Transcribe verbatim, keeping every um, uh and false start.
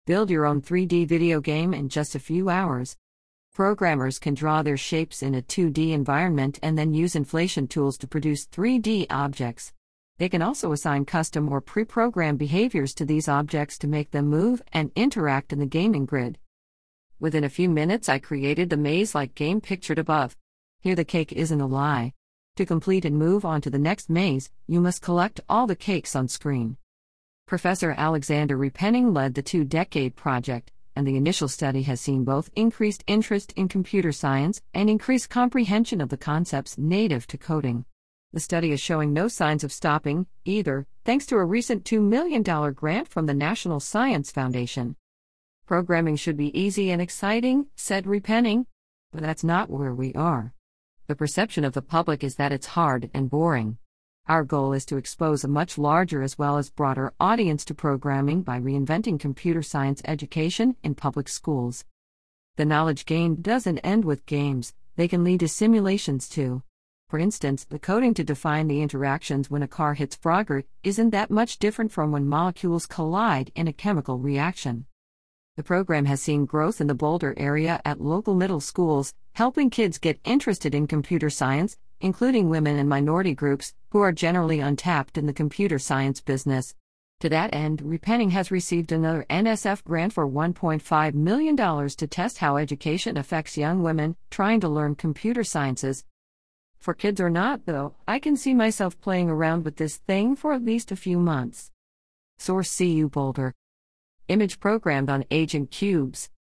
Build your own three D video game in just a few hours. Programmers can draw their shapes in a two D environment and then use inflation tools to produce three D objects. They can also assign custom or pre-programmed behaviors to these objects to make them move and interact in the gaming grid. Within a few minutes, I created the maze-like game pictured above. Here the cake isn't a lie. To complete and move on to the next maze, you must collect all the cakes on screen. Professor Alexander Repenning led the two-decade project, and the initial study has seen both increased interest in computer science and increased comprehension of the concepts native to coding. The study is showing no signs of stopping, either, thanks to a recent two million dollars grant from the National Science Foundation. Programming should be easy and exciting, said Repenning. But that's not where we are. The perception of the public is that it's hard and boring. Our goal is to expose a much larger as well as broader audience to programming by reinventing computer science education in public schools. The knowledge gained doesn't end with games, they can lead to simulations too. For instance, the coding to define the interactions when a car hits Frogger isn't that much different from when molecules collide in a chemical reaction. The program has seen growth in the Boulder area at local middle schools, helping kids get interested in computer science, including women and minority groups, who are generally untapped in the computer science business. To that end, Repenning has received another N S F grant for one point five million dollars to test how education affects young women trying to learn computer sciences. For kids or not, though, I can see myself playing around with this thing for at least a few months. Source: C U Boulder. Image programmed on Agent Cubes.